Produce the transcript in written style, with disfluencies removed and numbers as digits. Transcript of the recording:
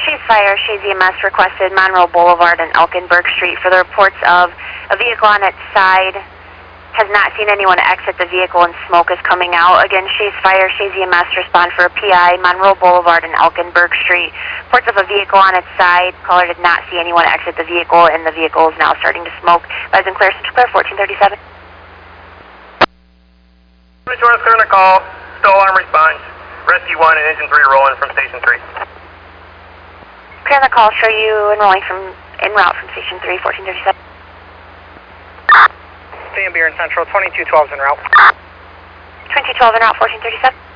Shays Fire, Shays EMS requested Monroe Boulevard and Elkinburg Street for the reports of a vehicle on its side. Has not seen anyone exit the vehicle and smoke is coming out. Again, Shays Fire, Shays EMS respond for a PI, Monroe Boulevard and Elkinburg Street. Reports of a vehicle on its side. Caller did not see anyone exit the vehicle and the vehicle is now starting to smoke. Advise and clear, Central Clear, 1437. Mr. Warren's clear on the call. Still alarm response. Rescue 1 and Engine 3 rolling from Station 3. Clear on the call, show you enrolling en route from Station 3, 1437. Van Buren Central, 2212's en route. 2212 en route, 1437.